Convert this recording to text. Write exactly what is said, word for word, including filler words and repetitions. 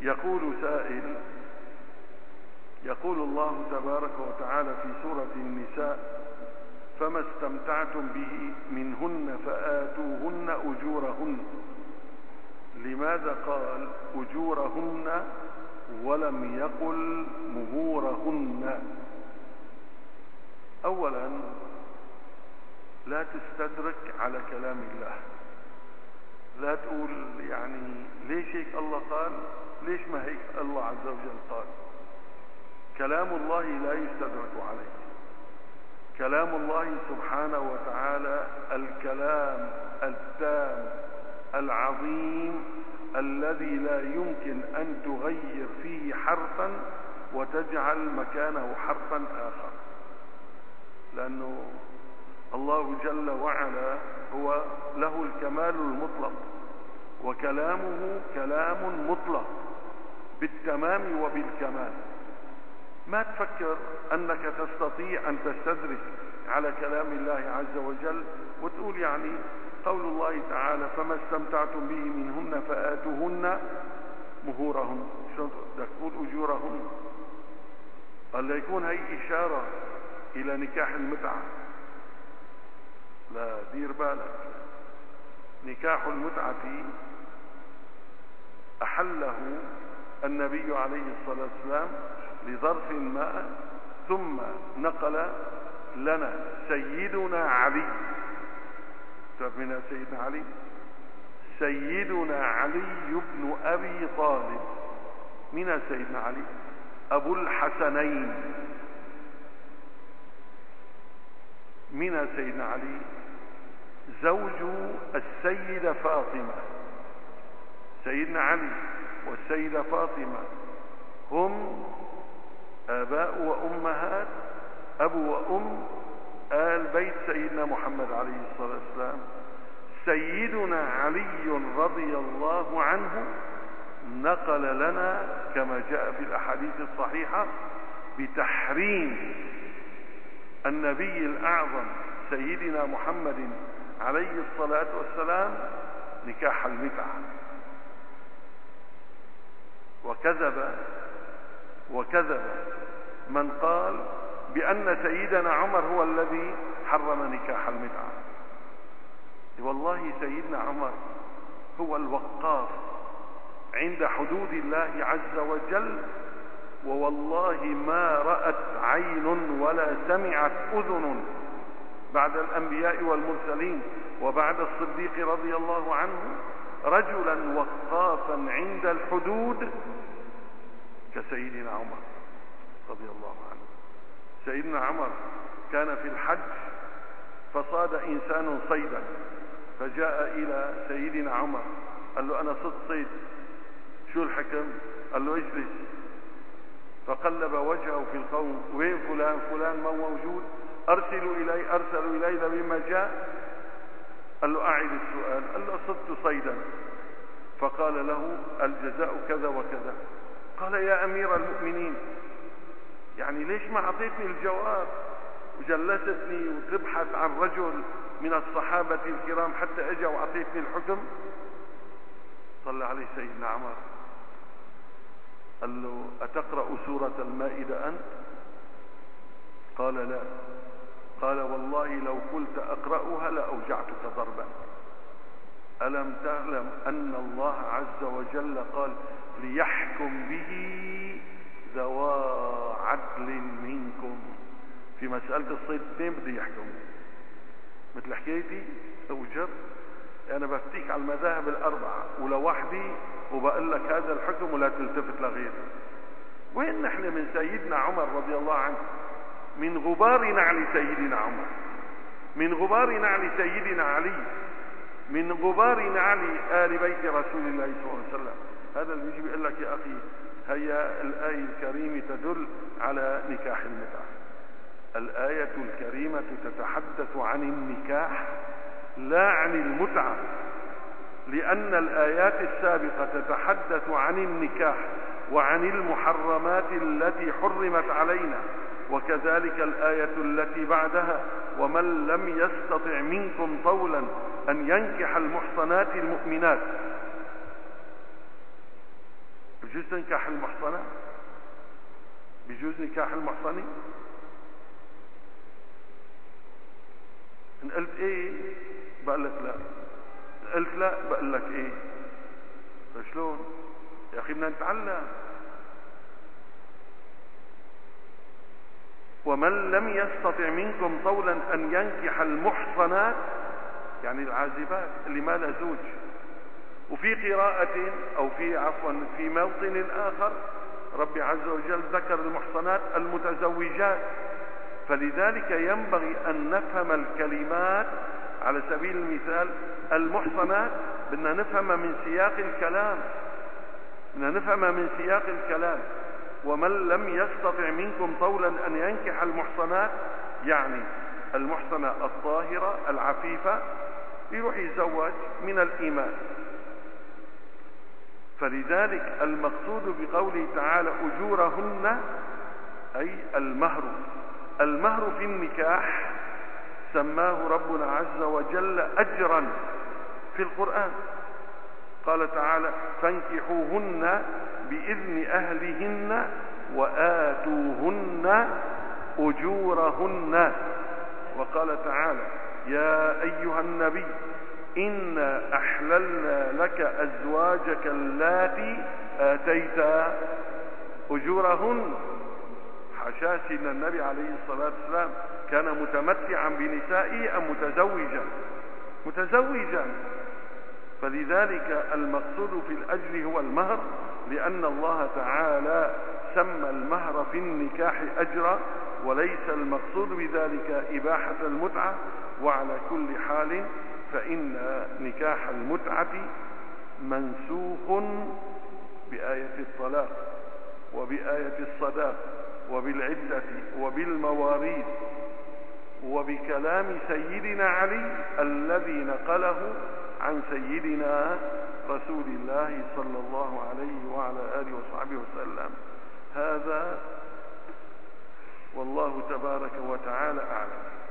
يقول سائل، يقول الله تبارك وتعالى في سورة النساء: فما استمتعتم به منهن فآتوهن أجورهن. لماذا قال أجورهن ولم يقل مهورهن؟ أولا، لا تستدرك على كلام الله، لا تقول يعني ليش هيك الله قال، ليش ما هيك الله عز وجل قال. كلام الله لا يستدرك عليه. كلام الله سبحانه وتعالى الكلام التام العظيم الذي لا يمكن أن تغير فيه حرفا وتجعل مكانه حرفا آخر، لأنه الله جل وعلا هو له الكمال المطلق، وكلامه كلام مطلق بالتمام وبالكمال. ما تفكر أنك تستطيع أن تستدرك على كلام الله عز وجل وتقول يعني قول الله تعالى: فما استمتعتم به منهن فآتوهن مهورهن، شو بدك تقول أجورهن؟ قال ليكون هي إشارة إلى نكاح المتعة. لا، دير بالك، نكاح المتعة أحله النبي عليه الصلاة والسلام لظرف ما، ثم نقل لنا سيدنا علي. تعرف من سيدنا علي؟ سيدنا علي بن أبي طالب. من سيدنا علي؟ أبو الحسنين. من سيدنا علي؟ زوج السيدة فاطمة. سيدنا علي والسيدة فاطمة هم آباء وأمهات، أبو وأم آل بيت سيدنا محمد عليه الصلاة والسلام. سيدنا علي رضي الله عنه نقل لنا كما جاء في الأحاديث الصحيحة بتحريم النبي الأعظم سيدنا محمد عليه الصلاة والسلام نكاح المتعة. وكذب وكذب من قال بأن سيدنا عمر هو الذي حرم نكاح المتعة. والله سيدنا عمر هو الوقاف عند حدود الله عز وجل، ووالله ما رأت عين ولا سمعت أذن بعد الأنبياء والمرسلين وبعد الصديق رضي الله عنه رجلا وقافا عند الحدود كسيدنا عمر رضي الله عنه. سيدنا عمر كان في الحج فصاد إنسان صيدا، فجاء إلى سيدنا عمر قال له: أنا صدت صيد، شو الحكم؟ قال له: اجلس. فقلب وجهه في القوم: وين فلان؟ فلان ما موجود، أرسلوا إلي أرسلوا إلي لما جاء. قال له: أعد السؤال. قال له: صدت صيدا. فقال له: الجزاء كذا وكذا. قال: يا أمير المؤمنين، يعني ليش ما أعطيتني الجواب وجلستني وتبحث عن رجل من الصحابة الكرام حتى أجا وأعطيتني الحكم؟ صلى عليه سيدنا عمر قال له: أتقرأ سورة المائدة أنت؟ قال: لا. قال: والله لو قلت أقرأها لأوجعتك ضربا. ألم تعلم أن الله عز وجل قال: ليحكم به ذوى عدل منكم؟ في مسألة الصيد اثنين بده يحكم، مثل حكايتي أوجر، أنا بفتيك على المذاهب الأربعة ولوحدي وبقول لك هذا الحكم ولا تلتفت لغيره. وين نحن من سيدنا عمر رضي الله عنه؟ من غبار نعل سيدنا عمر، من غبار نعل سيدنا علي، من غبار نعل آل بيت رسول الله صلى الله عليه وسلم. هذا اللي بيجي بيقول لك يا أخي هيا الآية الكريمة تدل على نكاح المتعة. الآية الكريمة تتحدث عن النكاح لا عن المتعة، لأن الآيات السابقة تتحدث عن النكاح وعن المحرمات التي حرمت علينا، وكذلك الآية التي بعدها: ومن لم يستطع منكم طولا أن ينكح المحصنات المؤمنات. بجوز نكاح المحصنة؟ بجوز نكاح المحصنة؟ ان قلت ايه بقول لك لا، قلت لا بقول لك ايه. فشلون يا اخي؟ بدنا نتعلم. ومن لم يستطع منكم طولا ان ينكح المحصنات، يعني العازبات اللي ما لها زوج. وفي قراءة او في عفوا في موطن اخر ربي عز وجل ذكر المحصنات المتزوجات. فلذلك ينبغي ان نفهم الكلمات. على سبيل المثال المحصنات بدنا نفهمها من سياق الكلام، بدنا نفهمها من سياق الكلام. ومن لم يستطع منكم طولا ان ينكح المحصنات، يعني المحصنة الطاهرة العفيفة، يروح يتزوج من الإيمان. فلذلك المقصود بقوله تعالى أجورهن أي المهر. المهر في النكاح سماه ربنا عز وجل أجرا في القرآن. قال تعالى فانكحوهن بإذن أهلهن وآتوهن أجورهن. وقال تعالى يا أيها النبي إنا أحللنا لك أزواجك اللاتي آتيت أجورهن. حشاش ان النبي عليه الصلاة والسلام كان متمتعا بنسائه ام متزوجا؟ متزوجا. فلذلك المقصود في الاجر هو المهر، لان الله تعالى سمى المهر في النكاح اجرا، وليس المقصود بذلك اباحة المتعة. وعلى كل حال فان نكاح المتعة منسوخ بآية الطلاق وبآية الصداق وبالعدة وبالمواريث وبكلام سيدنا علي الذي نقله عن سيدنا رسول الله صلى الله عليه وعلى آله وصحبه وسلم. هذا والله تبارك وتعالى أعلم.